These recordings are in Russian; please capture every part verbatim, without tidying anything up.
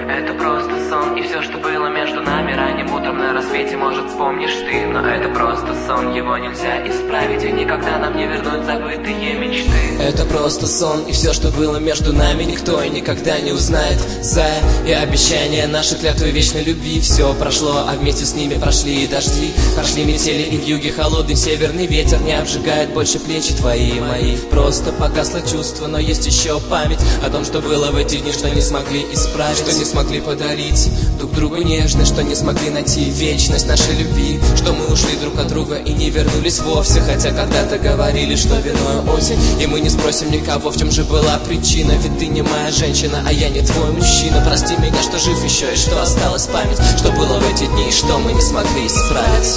Это просто сон, и все, что было между нами ранним утром на рассвете, может, вспомнишь ты. Но это просто сон, его нельзя исправить, и никогда нам не вернуть забытые мечты. Это просто сон, и все, что было между нами, никто и никогда не узнает. Зая и обещания, наши клятвы вечной любви. Все прошло, а вместе с ними прошли и дожди. Прошли метели и вьюги, холодный северный ветер не обжигает больше плечи твои и мои. Просто погасло чувство, но есть еще память о том, что было в эти дни, что не смогли исправить, что не смогли подарить друг другу нежность, что не смогли найти вечность нашей любви, что мы ушли друг от друга и не вернулись вовсе. Хотя когда-то говорили, что виной осень, и мы не спросим никого, в чем же была причина. Ведь ты не моя женщина, а я не твой мужчина. Прости меня, что жив еще и что осталась память, что было в эти дни и что мы не смогли исправить.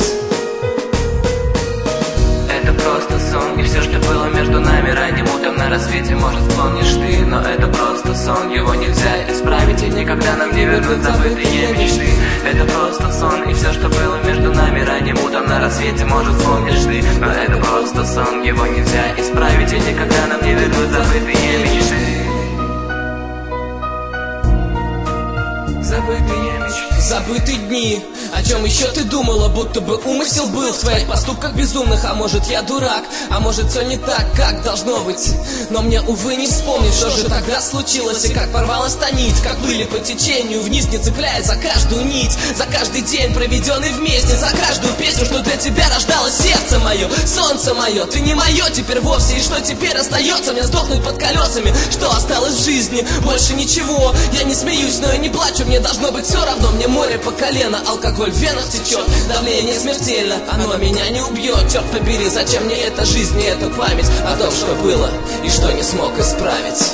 Это просто сон, и все, что было между нами ранним утром на рассвете, может, вспомнишь ты. Но это просто сон, его нельзя исправить, и никогда нам не вернуть забытые мечты. Это просто сон, и все, что было между нами ранним утром на рассвете, может, вспомнишь ты. Но это просто сон, его нельзя исправить, и никогда нам не вернуть забытые мечты. Забытые мечты. Забытые дни, о чем еще ты думала, будто бы умысел был в твоих поступках безумных. А может, я дурак, а может, все не так, как должно быть. Но мне, увы, не вспомнить, что же тогда случилось и как порвалась та нить, как плыли по течению вниз, не цепляясь за каждую нить, за каждый день, проведенный вместе, за каждую песню, что для тебя рождалось сердце мое, солнце мое. Ты не мое теперь вовсе, и что теперь остается мне сдохнуть под колесами? Что осталось в жизни? Больше ничего. Я не смеюсь, но и не плачу, мне должно быть все равно. Мне море по колено, алкоголь в венах течет, давление смертельно, оно меня не убьет. Черт побери, зачем мне эта жизнь и эта память о том, что было и что не смог исправить.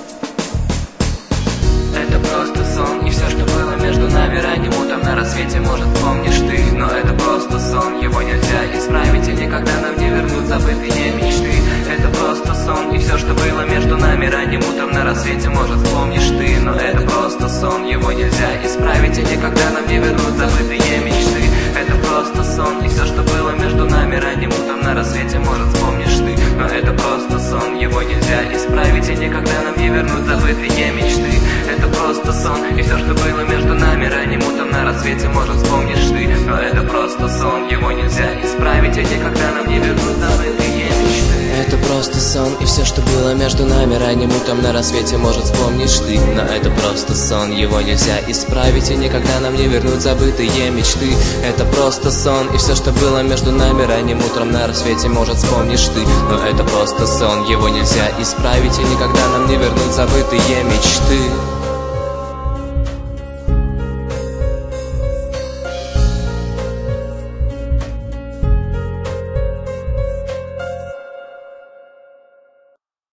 Это просто сон, и все, что было между нами ранним утром на рассвете, может, помнишь ты. Но это просто сон, его нельзя исправить, и никогда нам не вернуть забытые мечты. Это просто сон, и все, что было между нами ранним утром на рассвете, может, помнишь ты. Но это просто сон, его нельзя исправить, и никогда нам не вернуть забытые мечты. Это просто сон, и все, что было между нами ранним утром на рассвете, может, помнишь ты. Но это просто сон, его нельзя исправить, и никогда нам не вернуть забытые мечты. Это просто сон, и все, что было между нами ранним утром на рассвете, может, вспомнишь ты. Но это просто сон, его нельзя исправить, и никогда нам не вернуть забытые мечты. Это просто сон, и все, что было между нами ранним утром на рассвете, может, вспомнишь ты. Но это просто сон, его нельзя исправить, и никогда нам не вернуть забытые мечты. Это просто сон, и все, что было между нами ранним утром на рассвете, может, вспомнишь ты. Но это просто сон, его нельзя исправить, и никогда нам не вернуть забытые мечты.